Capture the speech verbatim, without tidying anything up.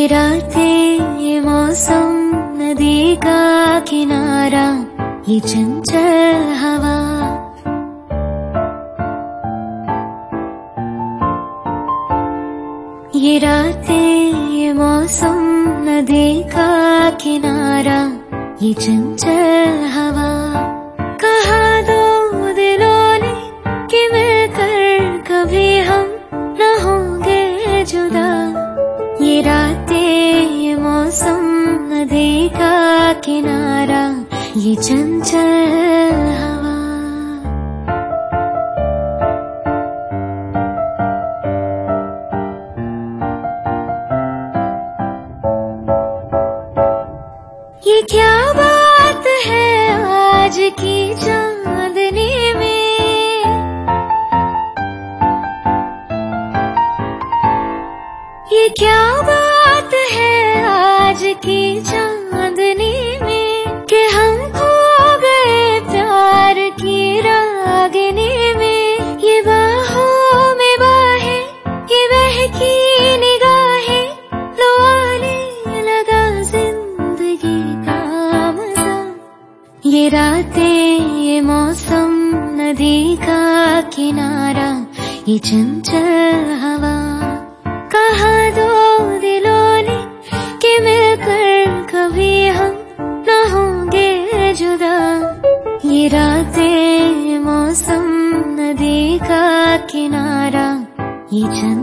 ये रातें, ये मौसम, नदी का किनारा, ये चंचल हवा, ये रातें, ये मौसम, नदी का किनारा, ये चंचल हवा, कहा दो दिलों ने कि मिलकर कभी हम न होंगे जुदा। ये रातें, ये मौसम, नदी का किनारा, ये चंचल हवा। ये क्या बात है आज की चांदनी में, ये क्या बात है आज की चांदनी में, कि हम खो गए प्यार की रागिनी में। ये बाहों में बाहें, ये बहकी निगाहें, लो आने लगा जिंदगी का मजा। ये रातें, ये मौसम, नदी का किनारा, ये चंचल हवा, कहा दो दिलों ने कि मिलकर कभी हम न होंगे जुदा। ये रातें, मौसम, नदी का किनारा, ये चंचल